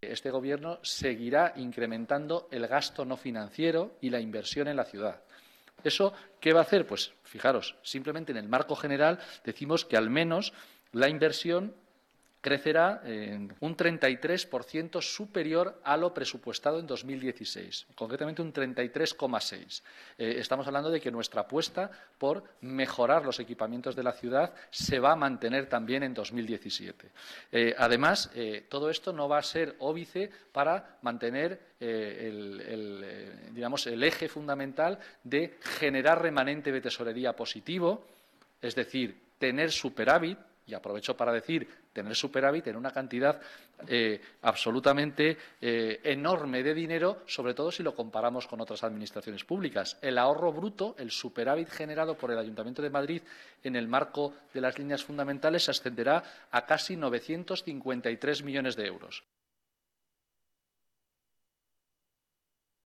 este Gobierno seguirá incrementando el gasto no financiero y la inversión en la ciudad. ¿Eso qué va a hacer? Pues, fijaros, simplemente en el marco general decimos que al menos la inversión crecerá en un 33% superior a lo presupuestado en 2016, concretamente un 33,6%. Estamos hablando de que nuestra apuesta por mejorar los equipamientos de la ciudad se va a mantener también en 2017. Además, todo esto no va a ser óbice para mantener el eje fundamental de generar remanente de tesorería positivo, es decir, tener superávit. Y aprovecho para decir, tener superávit en una cantidad absolutamente enorme de dinero, sobre todo si lo comparamos con otras administraciones públicas. El ahorro bruto, el superávit generado por el Ayuntamiento de Madrid en el marco de las líneas fundamentales, ascenderá a casi 953 millones de euros.